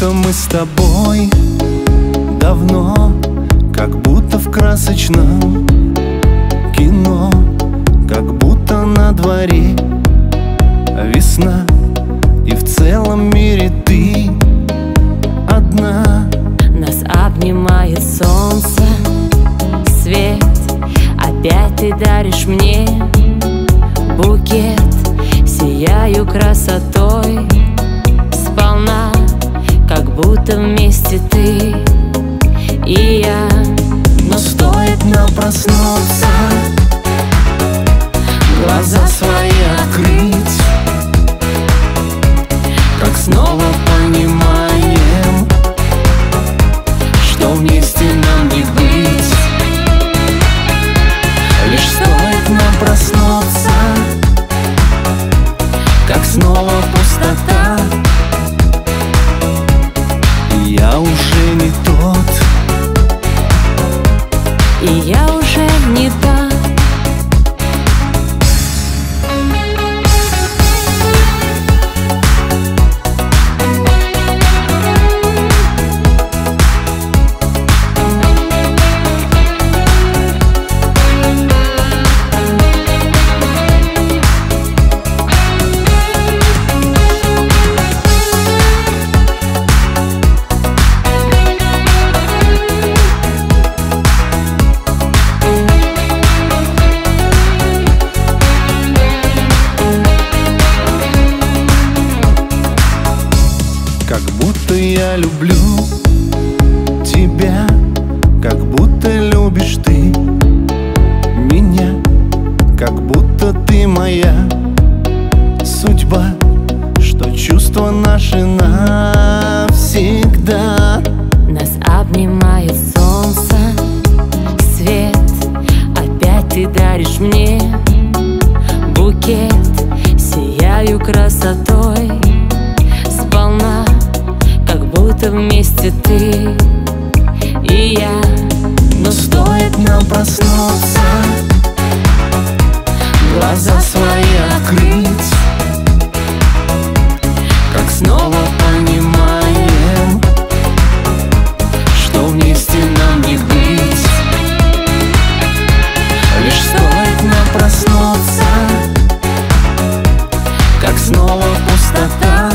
будто мы с тобой давно, как будто в красочном кино, как будто на дворе весна, и в целом мире ты одна. Нас обнимает солнце, свет, опять ты даришь мне букет. Сияю красотой сполна, как будто вместе ты и я. Но стоит нам проснуться, глаза свои открыть, как снова понимаем, что вместе нам не быть. Лишь стоит нам проснуться, как снова пустота, и я уже не тот, и я уже не та. как будто я люблю тебя, как будто любишь ты меня, как будто ты моя судьба, что чувства наши навсегда. Нас обнимает солнце, свет, опять ты даришь мне букет. Сияю красотой сполна, как будто вместе ты и я. Но стоит нам проснуться, глаза свои открыть, как снова понимаем, что вместе нам не быть. Лишь стоит нам проснуться, как снова пустота,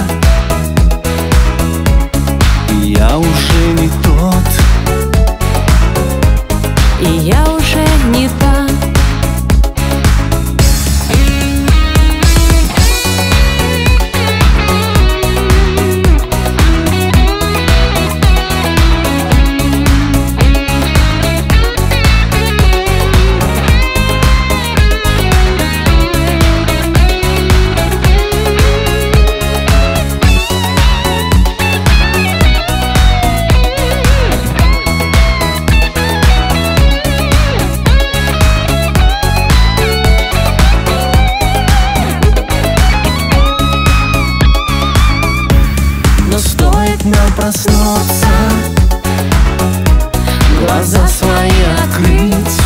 и я уже не тот, и я уже не та. Стоит нам проснуться, глаза свои открыть,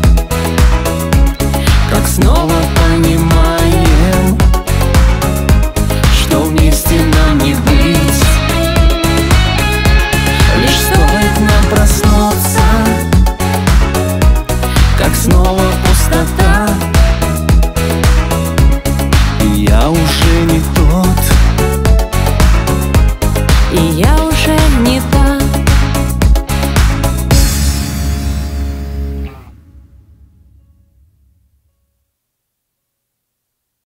как снова понимаем, что вместе нам не быть. Лишь стоит нам проснуться, как снова пустота, и я уже не тот, И я